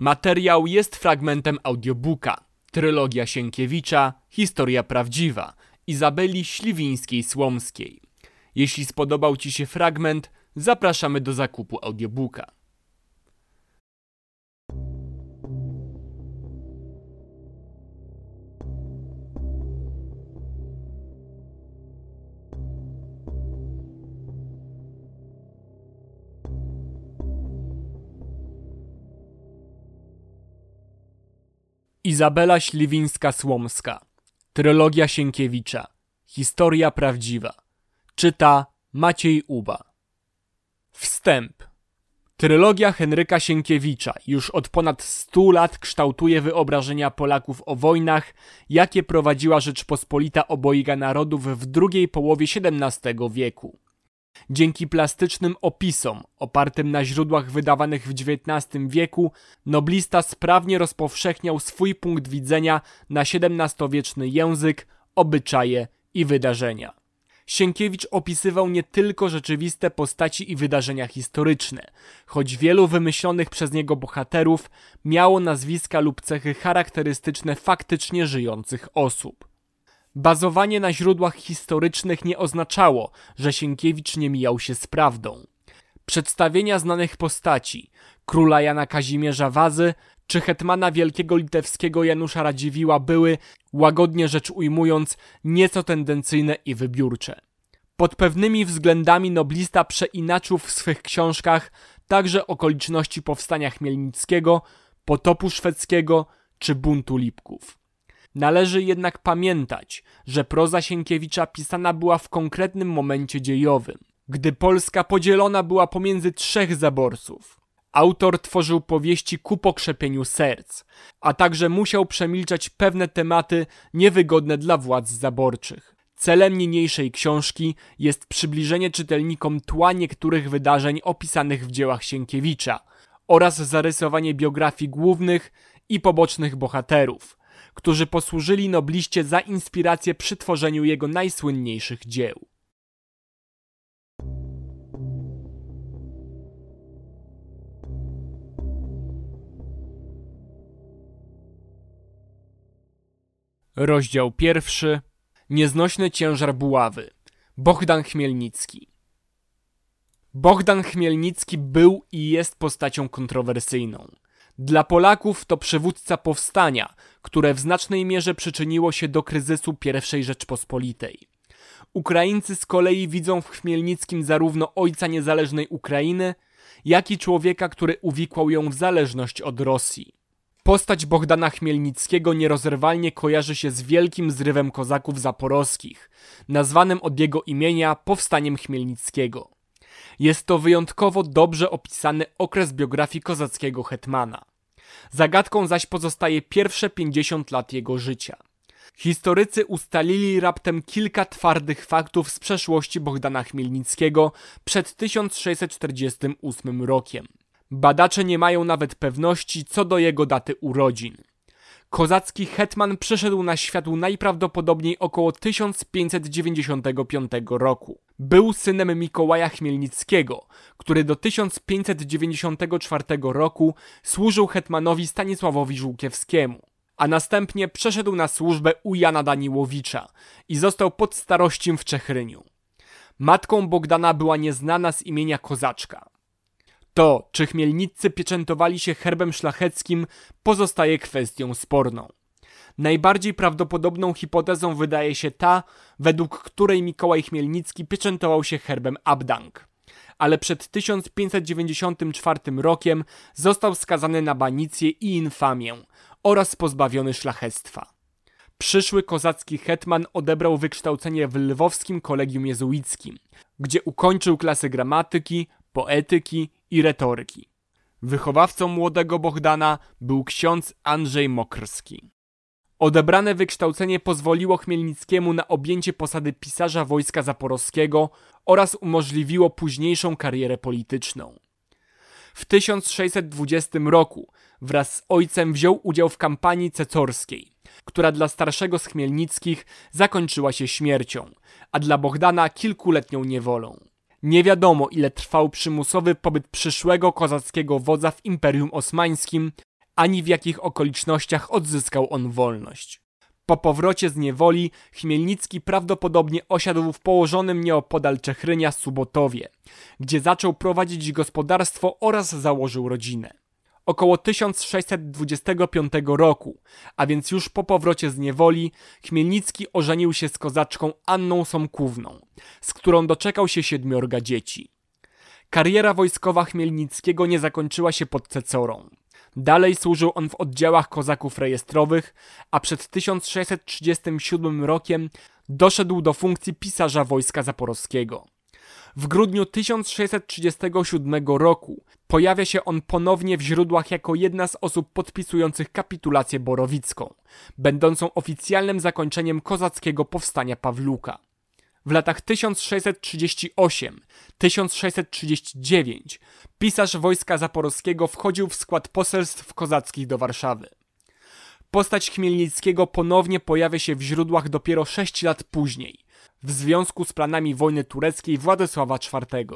Materiał jest fragmentem audiobooka Trylogia Sienkiewicza, historia prawdziwa Izabeli Śliwińskiej-Słomskiej. Jeśli spodobał Ci się fragment, zapraszamy do zakupu audiobooka. Izabela Śliwińska-Słomska. Trylogia Sienkiewicza. Historia prawdziwa. Czyta Maciej Uba. Wstęp. Trylogia Henryka Sienkiewicza już od ponad 100 lat kształtuje wyobrażenia Polaków o wojnach, jakie prowadziła Rzeczpospolita obojga narodów w drugiej połowie XVII wieku. Dzięki plastycznym opisom, opartym na źródłach wydawanych w XIX wieku, noblista sprawnie rozpowszechniał swój punkt widzenia na XVII-wieczny język, obyczaje i wydarzenia. Sienkiewicz opisywał nie tylko rzeczywiste postaci i wydarzenia historyczne, choć wielu wymyślonych przez niego bohaterów miało nazwiska lub cechy charakterystyczne faktycznie żyjących osób. Bazowanie na źródłach historycznych nie oznaczało, że Sienkiewicz nie mijał się z prawdą. Przedstawienia znanych postaci, króla Jana Kazimierza Wazy czy hetmana wielkiego litewskiego Janusza Radziwiłła były, łagodnie rzecz ujmując, nieco tendencyjne i wybiórcze. Pod pewnymi względami noblista przeinaczył w swych książkach także okoliczności powstania Chmielnickiego, potopu szwedzkiego czy buntu Lipków. Należy jednak pamiętać, że proza Sienkiewicza pisana była w konkretnym momencie dziejowym, gdy Polska podzielona była pomiędzy trzech zaborców. Autor tworzył powieści ku pokrzepieniu serc, a także musiał przemilczać pewne tematy niewygodne dla władz zaborczych. Celem niniejszej książki jest przybliżenie czytelnikom tła niektórych wydarzeń opisanych w dziełach Sienkiewicza oraz zarysowanie biografii głównych i pobocznych bohaterów, którzy posłużyli nobliście za inspirację przy tworzeniu jego najsłynniejszych dzieł. Rozdział 1. Nieznośny ciężar buławy. Bohdan Chmielnicki. Bohdan Chmielnicki był i jest postacią kontrowersyjną. Dla Polaków to przywódca powstania, które w znacznej mierze przyczyniło się do kryzysu I Rzeczpospolitej. Ukraińcy z kolei widzą w Chmielnickim zarówno ojca niezależnej Ukrainy, jak i człowieka, który uwikłał ją w zależność od Rosji. Postać Bohdana Chmielnickiego nierozerwalnie kojarzy się z wielkim zrywem kozaków zaporowskich, nazwanym od jego imienia Powstaniem Chmielnickiego. Jest to wyjątkowo dobrze opisany okres biografii kozackiego hetmana. Zagadką zaś pozostaje pierwsze 50 lat jego życia. Historycy ustalili raptem kilka twardych faktów z przeszłości Bohdana Chmielnickiego przed 1648 rokiem. Badacze nie mają nawet pewności co do jego daty urodzin. Kozacki hetman przyszedł na świat najprawdopodobniej około 1595 roku. Był synem Mikołaja Chmielnickiego, który do 1594 roku służył hetmanowi Stanisławowi Żółkiewskiemu, a następnie przeszedł na służbę u Jana Daniłowicza i został podstarościem w Czechryniu. Matką Bohdana była nieznana z imienia Kozaczka. To, czy Chmielniccy pieczętowali się herbem szlacheckim, pozostaje kwestią sporną. Najbardziej prawdopodobną hipotezą wydaje się ta, według której Mikołaj Chmielnicki pieczętował się herbem Abdank, ale przed 1594 rokiem został skazany na banicję i infamię oraz pozbawiony szlachectwa. Przyszły kozacki hetman odebrał wykształcenie w lwowskim kolegium jezuickim, gdzie ukończył klasy gramatyki, poetyki i retoryki. Wychowawcą młodego Bohdana był ksiądz Andrzej Mokrski. Odebrane wykształcenie pozwoliło Chmielnickiemu na objęcie posady pisarza wojska zaporowskiego oraz umożliwiło późniejszą karierę polityczną. W 1620 roku wraz z ojcem wziął udział w kampanii cecorskiej, która dla starszego z Chmielnickich zakończyła się śmiercią, a dla Bohdana kilkuletnią niewolą. Nie wiadomo, ile trwał przymusowy pobyt przyszłego kozackiego wodza w Imperium Osmańskim, ani w jakich okolicznościach odzyskał on wolność. Po powrocie z niewoli Chmielnicki prawdopodobnie osiadł w położonym nieopodal Czechrynia Subotowie, gdzie zaczął prowadzić gospodarstwo oraz założył rodzinę. Około 1625 roku, a więc już po powrocie z niewoli, Chmielnicki ożenił się z kozaczką Anną Somkówną, z którą doczekał się 7 dzieci. Kariera wojskowa Chmielnickiego nie zakończyła się pod Cecorą. Dalej służył on w oddziałach kozaków rejestrowych, a przed 1637 rokiem doszedł do funkcji pisarza wojska zaporowskiego. W grudniu 1637 roku pojawia się on ponownie w źródłach jako jedna z osób podpisujących kapitulację borowicką, będącą oficjalnym zakończeniem kozackiego powstania Pawluka. W latach 1638-1639 pisarz wojska zaporowskiego wchodził w skład poselstw kozackich do Warszawy. Postać Chmielnickiego ponownie pojawia się w źródłach dopiero 6 lat później, w związku z planami wojny tureckiej Władysława IV.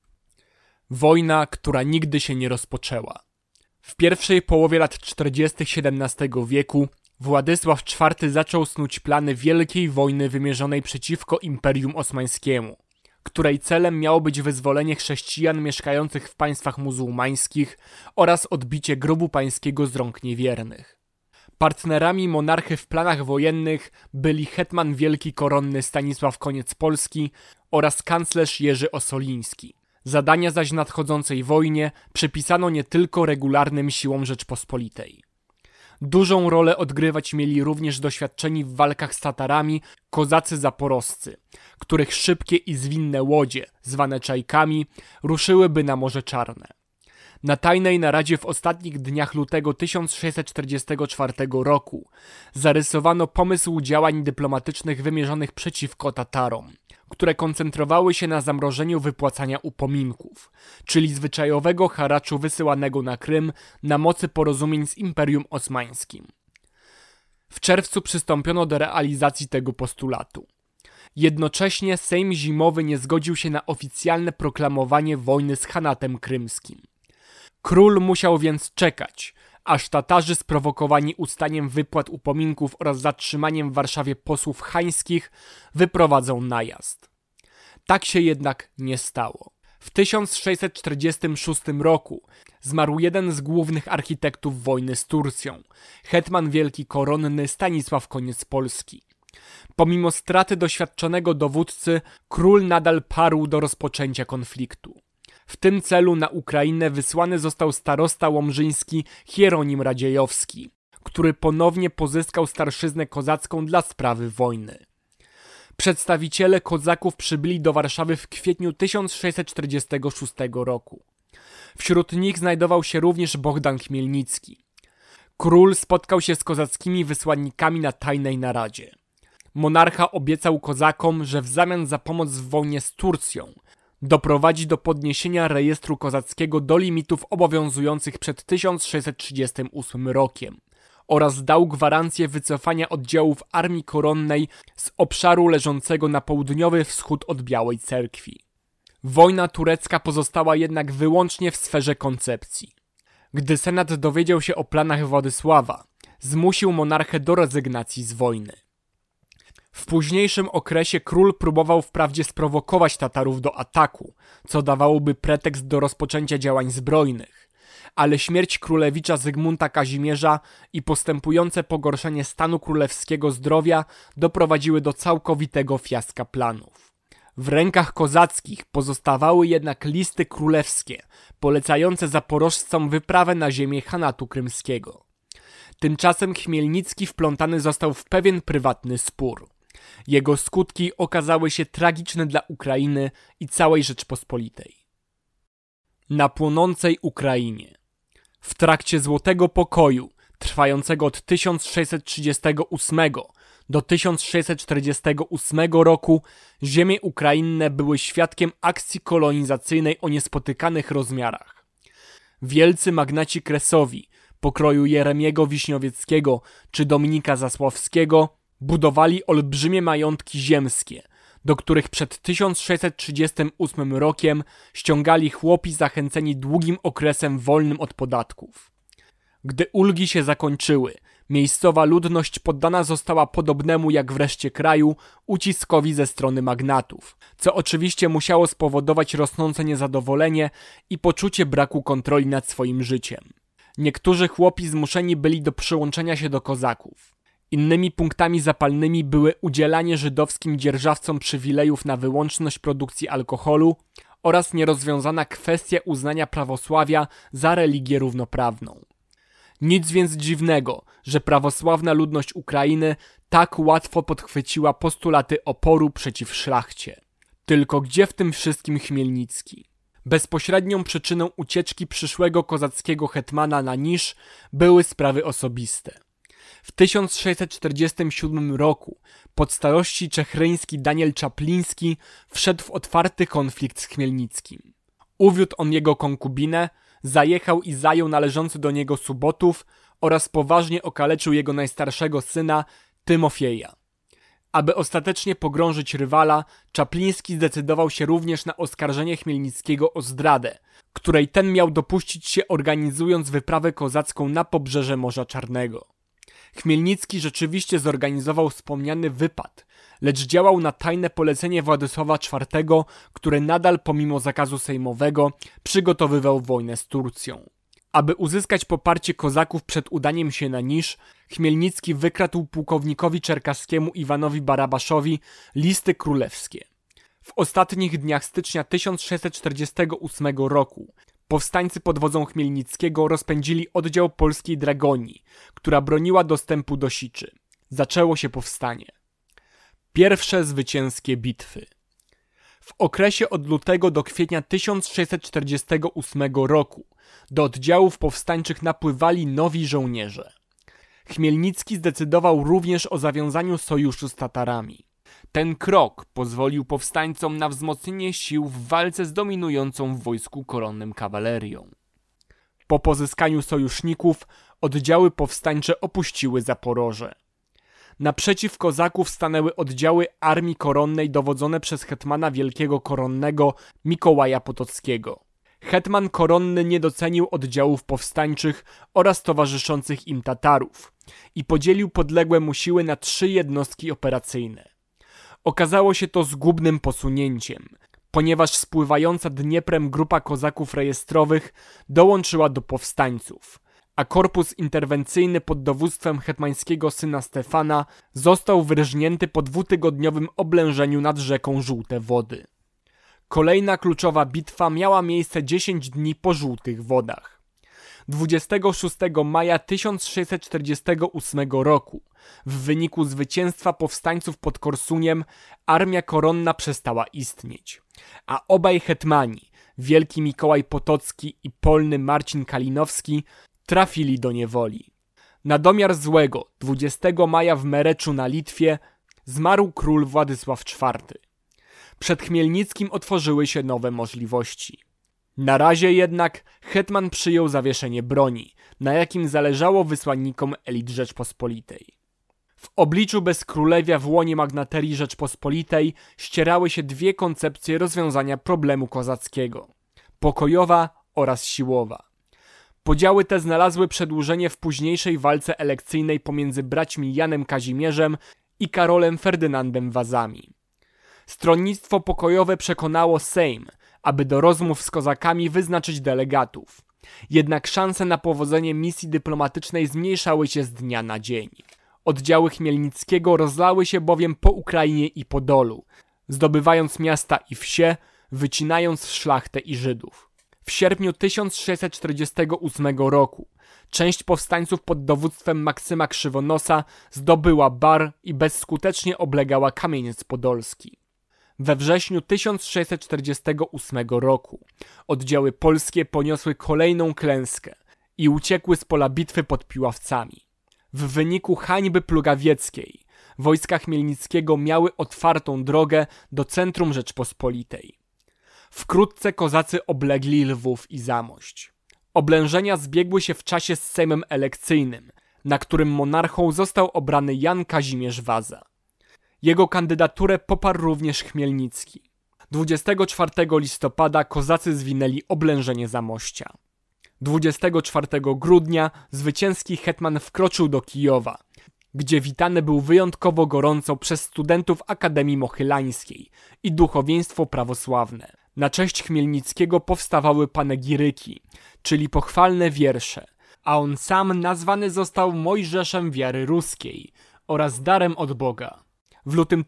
Wojna, która nigdy się nie rozpoczęła. W pierwszej połowie lat 40. XVII wieku Władysław IV zaczął snuć plany wielkiej wojny wymierzonej przeciwko Imperium Osmańskiemu, której celem miało być wyzwolenie chrześcijan mieszkających w państwach muzułmańskich oraz odbicie grobu pańskiego z rąk niewiernych. Partnerami monarchy w planach wojennych byli hetman wielki koronny Stanisław Koniec-Polski oraz kanclerz Jerzy Osoliński. Zadania zaś w nadchodzącej wojnie przypisano nie tylko regularnym siłom Rzeczpospolitej. Dużą rolę odgrywać mieli również doświadczeni w walkach z Tatarami kozacy zaporoscy, których szybkie i zwinne łodzie, zwane czajkami, ruszyłyby na Morze Czarne. Na tajnej naradzie w ostatnich dniach lutego 1644 roku zarysowano pomysł działań dyplomatycznych wymierzonych przeciwko Tatarom, które koncentrowały się na zamrożeniu wypłacania upominków, czyli zwyczajowego haraczu wysyłanego na Krym na mocy porozumień z Imperium Osmańskim. W czerwcu przystąpiono do realizacji tego postulatu. Jednocześnie Sejm Zimowy nie zgodził się na oficjalne proklamowanie wojny z Chanatem Krymskim. Król musiał więc czekać, aż Tatarzy sprowokowani ustaniem wypłat upominków oraz zatrzymaniem w Warszawie posłów chańskich wyprowadzą najazd. Tak się jednak nie stało. W 1646 roku zmarł jeden z głównych architektów wojny z Turcją, hetman wielki koronny Stanisław Koniec-Polski. Pomimo straty doświadczonego dowódcy, król nadal parł do rozpoczęcia konfliktu. W tym celu na Ukrainę wysłany został starosta łomżyński Hieronim Radziejowski, który ponownie pozyskał starszyznę kozacką dla sprawy wojny. Przedstawiciele kozaków przybyli do Warszawy w kwietniu 1646 roku. Wśród nich znajdował się również Bohdan Chmielnicki. Król spotkał się z kozackimi wysłannikami na tajnej naradzie. Monarcha obiecał kozakom, że w zamian za pomoc w wojnie z Turcją doprowadzi do podniesienia rejestru kozackiego do limitów obowiązujących przed 1638 rokiem oraz dał gwarancję wycofania oddziałów armii koronnej z obszaru leżącego na południowy wschód od Białej Cerkwi. Wojna turecka pozostała jednak wyłącznie w sferze koncepcji. Gdy Senat dowiedział się o planach Władysława, zmusił monarchę do rezygnacji z wojny. W późniejszym okresie król próbował wprawdzie sprowokować Tatarów do ataku, co dawałoby pretekst do rozpoczęcia działań zbrojnych, ale śmierć królewicza Zygmunta Kazimierza i postępujące pogorszenie stanu królewskiego zdrowia doprowadziły do całkowitego fiaska planów. W rękach kozackich pozostawały jednak listy królewskie, polecające zaporożcom wyprawę na ziemię Chanatu Krymskiego. Tymczasem Chmielnicki wplątany został w pewien prywatny spór. Jego skutki okazały się tragiczne dla Ukrainy i całej Rzeczpospolitej. Na płonącej Ukrainie. W trakcie Złotego Pokoju, trwającego od 1638 do 1648 roku, ziemie ukrainne były świadkiem akcji kolonizacyjnej o niespotykanych rozmiarach. Wielcy magnaci kresowi, pokroju Jeremiego Wiśniowieckiego czy Dominika Zasławskiego, budowali olbrzymie majątki ziemskie, do których przed 1638 rokiem ściągali chłopi zachęceni długim okresem wolnym od podatków. Gdy ulgi się zakończyły, miejscowa ludność poddana została podobnemu jak w reszcie kraju uciskowi ze strony magnatów, co oczywiście musiało spowodować rosnące niezadowolenie i poczucie braku kontroli nad swoim życiem. Niektórzy chłopi zmuszeni byli do przyłączenia się do kozaków. Innymi punktami zapalnymi były udzielanie żydowskim dzierżawcom przywilejów na wyłączność produkcji alkoholu oraz nierozwiązana kwestia uznania prawosławia za religię równoprawną. Nic więc dziwnego, że prawosławna ludność Ukrainy tak łatwo podchwyciła postulaty oporu przeciw szlachcie. Tylko gdzie w tym wszystkim Chmielnicki? Bezpośrednią przyczyną ucieczki przyszłego kozackiego hetmana na Niż były sprawy osobiste. W 1647 roku podstarości czechryński Daniel Czapliński wszedł w otwarty konflikt z Chmielnickim. Uwiódł on jego konkubinę, zajechał i zajął należący do niego Subotów oraz poważnie okaleczył jego najstarszego syna Tymofieja. Aby ostatecznie pogrążyć rywala, Czapliński zdecydował się również na oskarżenie Chmielnickiego o zdradę, której ten miał dopuścić się organizując wyprawę kozacką na pobrzeże Morza Czarnego. Chmielnicki rzeczywiście zorganizował wspomniany wypad, lecz działał na tajne polecenie Władysława IV, który nadal pomimo zakazu sejmowego przygotowywał wojnę z Turcją. Aby uzyskać poparcie kozaków przed udaniem się na Niż, Chmielnicki wykradł pułkownikowi czerkaskiemu Iwanowi Barabaszowi listy królewskie. W ostatnich dniach stycznia 1648 roku powstańcy pod wodzą Chmielnickiego rozpędzili oddział polskiej Dragonii, która broniła dostępu do Siczy. Zaczęło się powstanie. Pierwsze zwycięskie bitwy. W okresie od lutego do kwietnia 1648 roku do oddziałów powstańczych napływali nowi żołnierze. Chmielnicki zdecydował również o zawiązaniu sojuszu z Tatarami. Ten krok pozwolił powstańcom na wzmocnienie sił w walce z dominującą w wojsku koronnym kawalerią. Po pozyskaniu sojuszników oddziały powstańcze opuściły Zaporoże. Naprzeciw kozaków stanęły oddziały Armii Koronnej dowodzone przez hetmana wielkiego koronnego Mikołaja Potockiego. Hetman koronny nie docenił oddziałów powstańczych oraz towarzyszących im Tatarów i podzielił podległe mu siły na 3 jednostki operacyjne. Okazało się to zgubnym posunięciem, ponieważ spływająca Dnieprem grupa kozaków rejestrowych dołączyła do powstańców, a korpus interwencyjny pod dowództwem hetmańskiego syna Stefana został wyrżnięty po 2-tygodniowym oblężeniu nad rzeką Żółte Wody. Kolejna kluczowa bitwa miała miejsce 10 dni po Żółtych Wodach. 26 maja 1648 roku w wyniku zwycięstwa powstańców pod Korsuniem armia koronna przestała istnieć, a obaj hetmani, wielki Mikołaj Potocki i polny Marcin Kalinowski, trafili do niewoli. Na domiar złego 20 maja w Mereczu na Litwie zmarł król Władysław IV. Przed Chmielnickim otworzyły się nowe możliwości. Na razie jednak hetman przyjął zawieszenie broni, na jakim zależało wysłannikom elit Rzeczpospolitej. W obliczu bezkrólewia w łonie magnaterii Rzeczpospolitej ścierały się 2 koncepcje rozwiązania problemu kozackiego: pokojowa oraz siłowa. Podziały te znalazły przedłużenie w późniejszej walce elekcyjnej pomiędzy braćmi Janem Kazimierzem i Karolem Ferdynandem Wazami. Stronnictwo pokojowe przekonało Sejm, aby do rozmów z kozakami wyznaczyć delegatów. Jednak szanse na powodzenie misji dyplomatycznej zmniejszały się z dnia na dzień. Oddziały Chmielnickiego rozlały się bowiem po Ukrainie i Podolu, zdobywając miasta i wsie, wycinając szlachtę i Żydów. W sierpniu 1648 roku część powstańców pod dowództwem Maksyma Krzywonosa zdobyła Bar i bezskutecznie oblegała Kamieniec Podolski. We wrześniu 1648 roku oddziały polskie poniosły kolejną klęskę i uciekły z pola bitwy pod Piławcami. W wyniku hańby plugawieckiej wojska Chmielnickiego miały otwartą drogę do centrum Rzeczpospolitej. Wkrótce kozacy oblegli Lwów i Zamość. Oblężenia zbiegły się w czasie z Sejmem elekcyjnym, na którym monarchą został obrany Jan Kazimierz Waza. Jego kandydaturę poparł również Chmielnicki. 24 listopada kozacy zwinęli oblężenie Zamościa. 24 grudnia zwycięski hetman wkroczył do Kijowa, gdzie witany był wyjątkowo gorąco przez studentów Akademii Mochylańskiej i duchowieństwo prawosławne. Na cześć Chmielnickiego powstawały panegiryki, czyli pochwalne wiersze, a on sam nazwany został Mojżeszem wiary ruskiej oraz darem od Boga. W lutym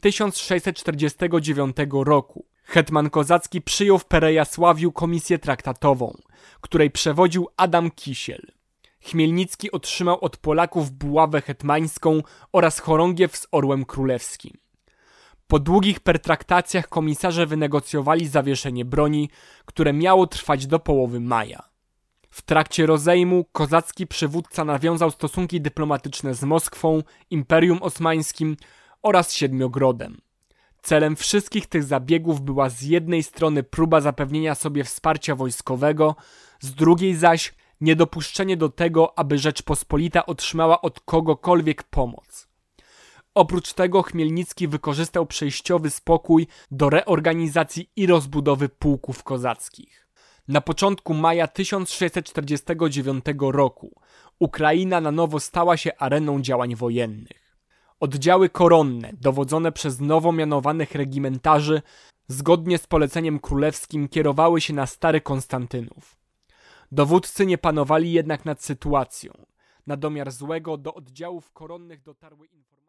1649 roku hetman kozacki przyjął w Perejasławiu komisję traktatową, której przewodził Adam Kisiel. Chmielnicki otrzymał od Polaków buławę hetmańską oraz chorągiew z orłem królewskim. Po długich pertraktacjach komisarze wynegocjowali zawieszenie broni, które miało trwać do połowy maja. W trakcie rozejmu kozacki przywódca nawiązał stosunki dyplomatyczne z Moskwą, Imperium Osmańskim oraz Siedmiogrodem. Celem wszystkich tych zabiegów była z jednej strony próba zapewnienia sobie wsparcia wojskowego, z drugiej zaś niedopuszczenie do tego, aby Rzeczpospolita otrzymała od kogokolwiek pomoc. Oprócz tego Chmielnicki wykorzystał przejściowy spokój do reorganizacji i rozbudowy pułków kozackich. Na początku maja 1649 roku Ukraina na nowo stała się areną działań wojennych. Oddziały koronne, dowodzone przez nowo mianowanych regimentarzy, zgodnie z poleceniem królewskim kierowały się na Stary Konstantynów. Dowódcy nie panowali jednak nad sytuacją. Na domiar złego do oddziałów koronnych dotarły informacje.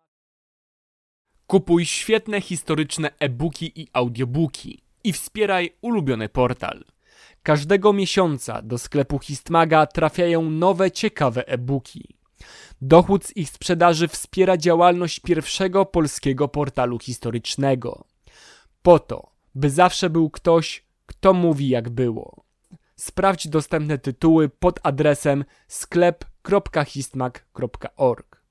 Kupuj świetne historyczne e-booki i audiobooki i wspieraj ulubiony portal. Każdego miesiąca do sklepu Histmaga trafiają nowe, ciekawe e-booki. Dochód z ich sprzedaży wspiera działalność pierwszego polskiego portalu historycznego. Po to, by zawsze był ktoś, kto mówi jak było. Sprawdź dostępne tytuły pod adresem sklep.histmag.org.